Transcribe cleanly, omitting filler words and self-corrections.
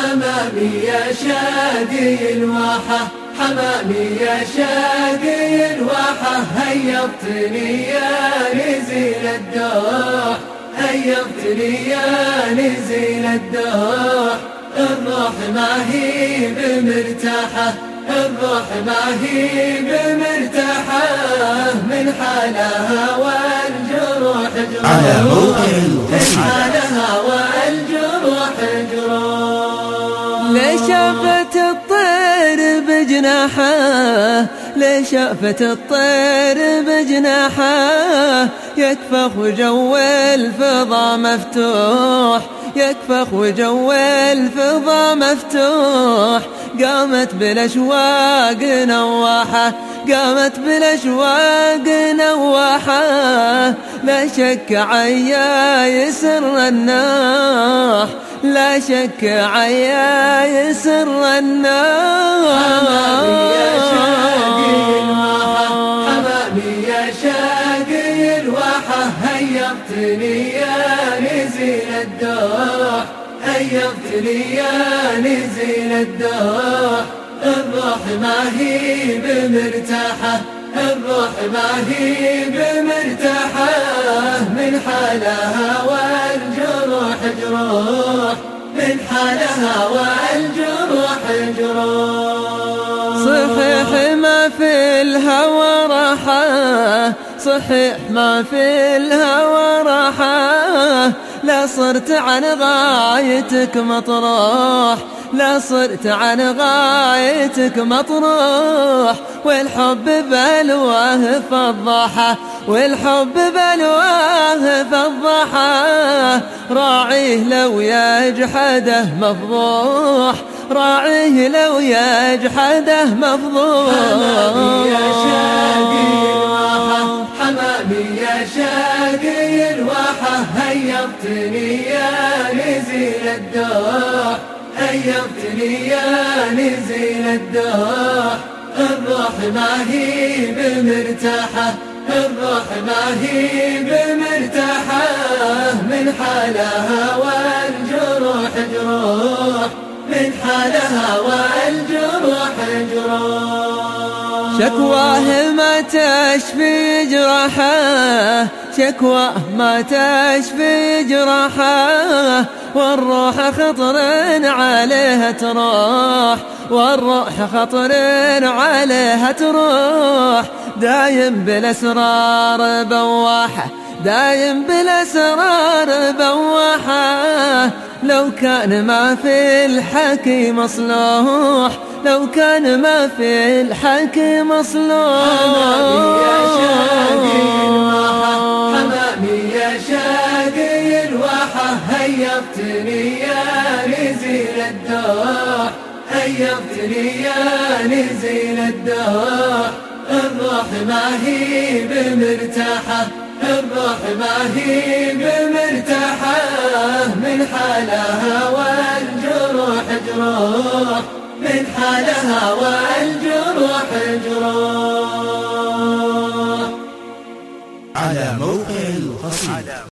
حمامي يا شادي الواحة، حمامي يا شادي الواحة، هيبتني يا نزيل الدوح، هيبتني يا نزيل الدوح. الروح ما هي بمرتاحة، الروح ما هي بمرتاحة، من حالها والجروح جروح، من حالها والجروح جروح. ليش شافت الطير بجناحه، ليش شافت الطير بجناحه، يكفخ وجو الفضا مفتوح، يكفخ وجو الفضا مفتوح. قامت بالأشواق نواحة، قامت بالأشواق نواحة، لا شك عيا يسر الناح، لا شك عيا يسر الناح. حمامي يا شاقي الواحة، حمامي يا شاقي الواحة، هيبتني يا نزيل الدوح، هيبتني يا نزيل الدوح. الروح ما هي بمرتاحة، الروح ما هي بمرتاحة، من حالها والجروح جروح، من حالها والجروح جروح. صحيح ما في الهوى راحة، صحيح ما في الهوى راحة، لا صرت عن غايتك مطروح، لا صرت عن غايتك مطروح. والحب بلواه فضحه، والحب بلواه فضحه، راعيه لو يجحده مفضوح، راعيه لو يجحده مفضوح. حمامي يا شاقي الواحة، حمامي يا شاقي الواحة، هيبتني يا نزيل الدوح، هيبتني يا نزيل الدوح. الروح ما هي بمرتاحة، الروح ما هي بمرتاحة، من حالها والجروح جروح، من حالها والجروح جروح. شكواه ما تشفي جراحه، شكواه ما تشفي جراحه، والروح خطر عليها تروح، والروح خطر عليها تروح. دايم بالأسرار بواحة، دايم بالأسرار بواحة، لو كان ما في الحكي مصلوح، لو كان ما في الحكي مصلوح. حمامي يا شاقي الواحة، حمامي يا شاقي الواحة، هيبتني يا نزيل الدوح، هيبتني يا نزيل الدوح. الروح ما هي بمرتاحة، الروح ما هي بمرتاحة، من حالها والجروح جروح، من حالها والجروح جروح. على موقع القصيدة.